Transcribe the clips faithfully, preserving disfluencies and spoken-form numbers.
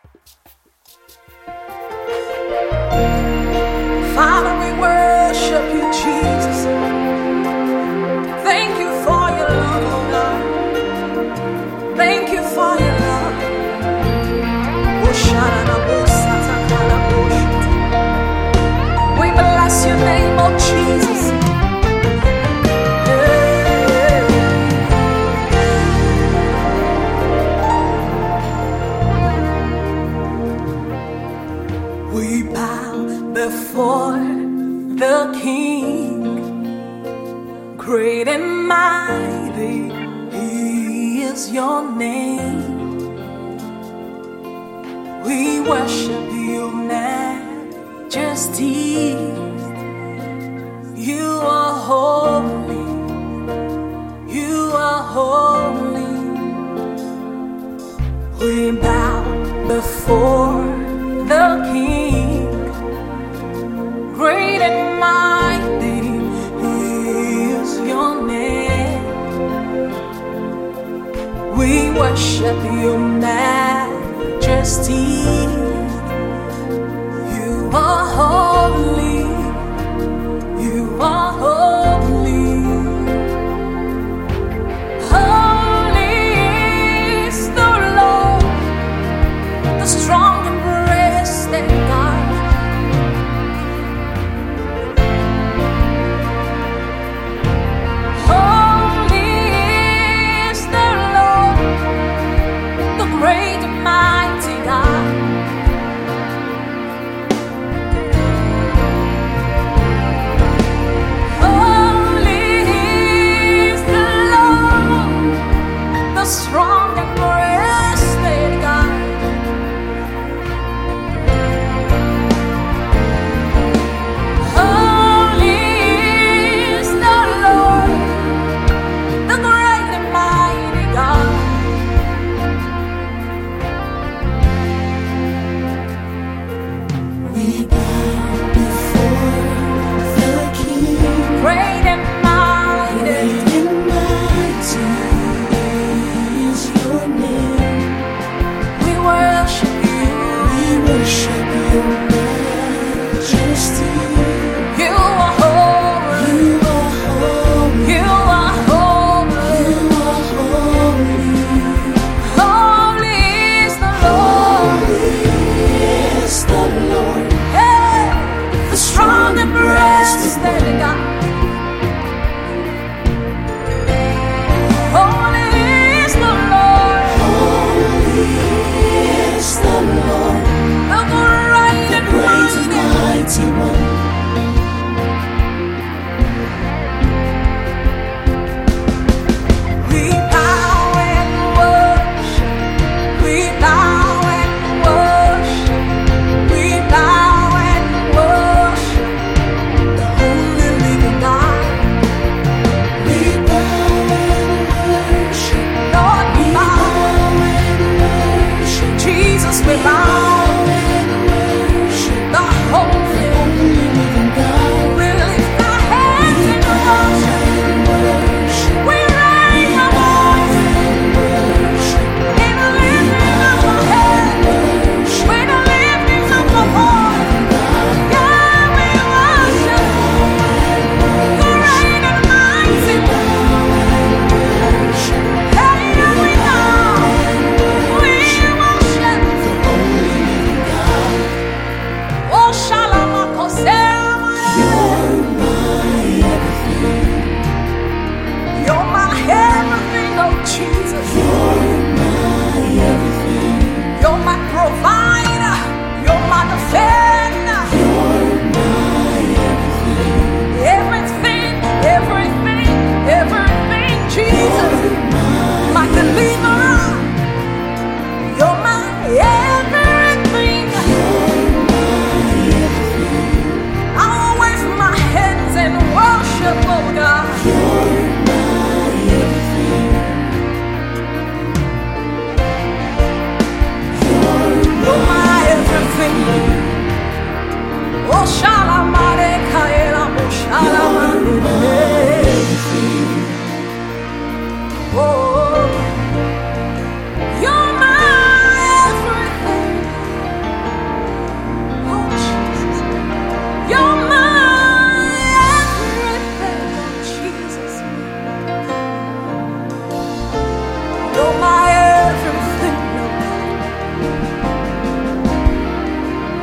Father, we worship you, Jesus. Thank you for your love, oh God. Thank you for your love. We bless your name, oh Jesus. We bow before the King, great and mighty is your name. We worship you, majesty. You are holy, you are holy. We bow before the King, great and mighty is your name. We worship you, majesty. You are holy, you are holy. Holy is the Lord, the strong and breasted God. Holy is the Lord, the great and mighty God. Holy is the Lord, the strong and breasted God. Holy is the Lord, the great and mighty God. We bow before the King, Great and mighty, great and mighty is your name. we worship you. We worship your majesty. You are holy, You are holy, you are holy. you are holy. Holy is the Lord, Holy is the Lord, hey, the strong and breasted God. Holy is the Lord, holy is the Lord, the great and great and mighty. mighty one. We bow and worship, we bow and worship, we bow and worship the only living God. We bow and worship, Lord, we we bow, bow and worship, Jesus, we bow, and worship the holy. only living God. We lift our hands in worship, And worship, we raise our voice and worship, in lifting up our hands, worship with a lifting up our voice. Yeah, we worship great and mighty. Hey, we bow, we worship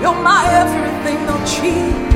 You're my everything, oh Jesus.